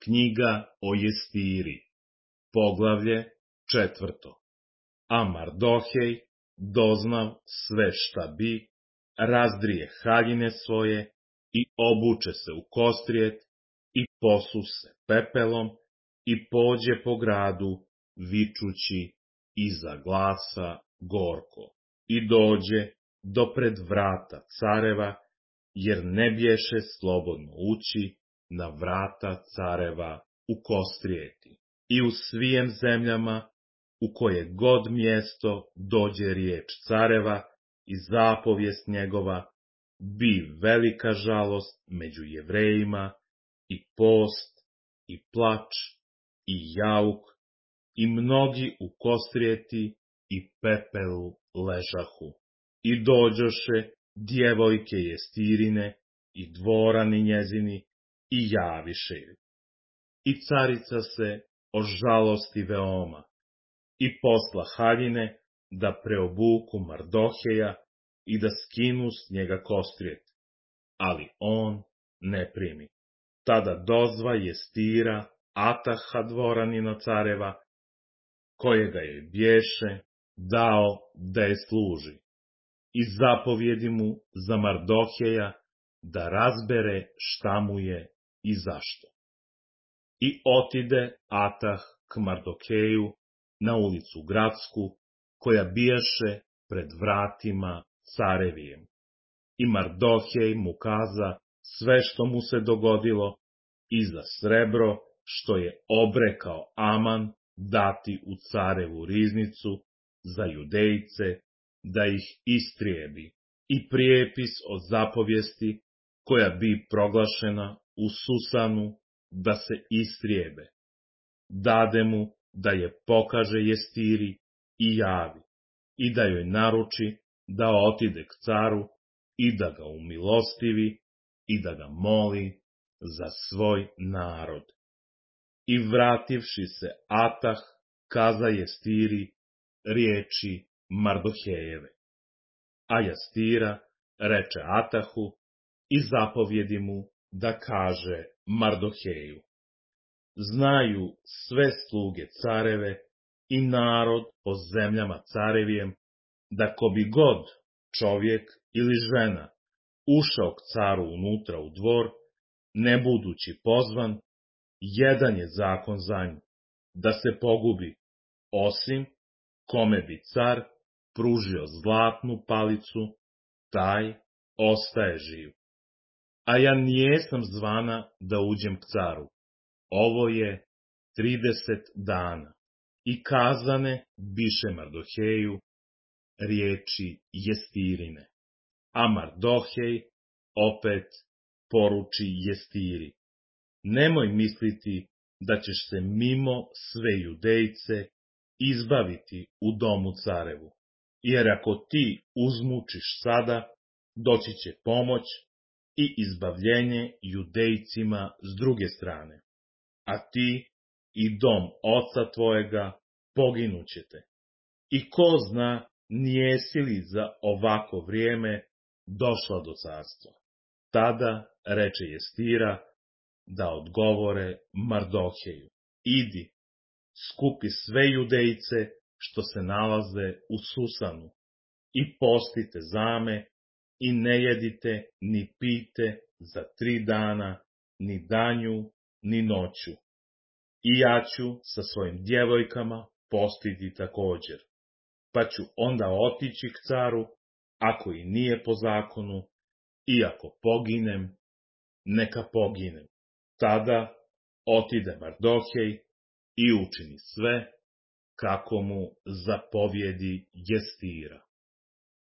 Knjiga o Jestiri, poglavlje 4. A Mardohej doznav sve šta bi, razdrije haljine svoje i obuče se u kostrijet i posu se pepelom i pođe po gradu vičući iza glasa gorko i dođe do pred vrata careva, jer ne bješe slobodno ući na vrata careva u kostrijeti. I u svijem zemljama, u koje god mjesto dođe riječ careva i zapovijest njegova, bi velika žalost među Jevrejima, i post, i plač, i jauk, i mnogi u kostrijeti i pepelu ležahu. I dođoše djevojke Jestirine i dvorani njezini i javiše joj. I carica se ožalosti veoma i posla haljine da preobuku Mardoheja i da skinu s njega kostrijet, ali on ne primi. Tada dozva Jestira Ataha dvoranina careva, kojega je bješe dao da je služi, i zapovjedi mu za Mardoheja da razbere šta mu je i zašto. I otide Atah k Mardoheju na ulicu gradsku, koja bijaše pred vratima carevijem. I Mardohej mu kaza sve što mu se dogodilo i za srebro što je obrekao Aman dati u carevu riznicu za Judejce, da ih istrijebi, i prijepis od zapovijesti koja bi proglašena u Susanu da se istrijebe. Dade mu da je pokaže Jestiri i javi, i da joj naruči da otide k caru i da ga umilostivi i da ga moli za svoj narod. I vrativši se Atah, kaza Jestiri riječi Mardohejeve. A Jestira reče Atahu i zapovjedi mu da kaže Mardoheju. Znaju sve sluge careve i narod po zemljama carevijem, da ko bi god čovjek ili žena ušao k caru unutra u dvor, ne budući pozvan, jedan je zakon za nju, da se pogubi, osim kome bi car pružio zlatnu palicu, taj ostaje živ. A ja nijesam zvana da uđem k caru. Ovo je 30 dana. I kazane biše Mardoheju riječi Jestirine. A Mardohej opet poruči Jestiri. Nemoj misliti da ćeš se mimo sve Judejce izbaviti u domu carevu, jer ako ti uzmučiš sada, doći će pomoć i izbavljenje Judejcima s druge strane, a ti i dom oca tvojega poginućete. I ko zna, nijesi li za ovako vrijeme došla do carstva. Tada reče Jestira da odgovore Mardoheju. Idi, skupi sve Judejce što se nalaze u Susanu i postite zame i ne jedite ni pite za 3 dana, ni danju, ni noću. I ja ću sa svojim djevojkama postiti također, pa ću onda otići k caru, ako i nije po zakonu, i ako poginem, neka poginem. Tada otide Mardohej i učini sve kako mu zapovjedi Jestira.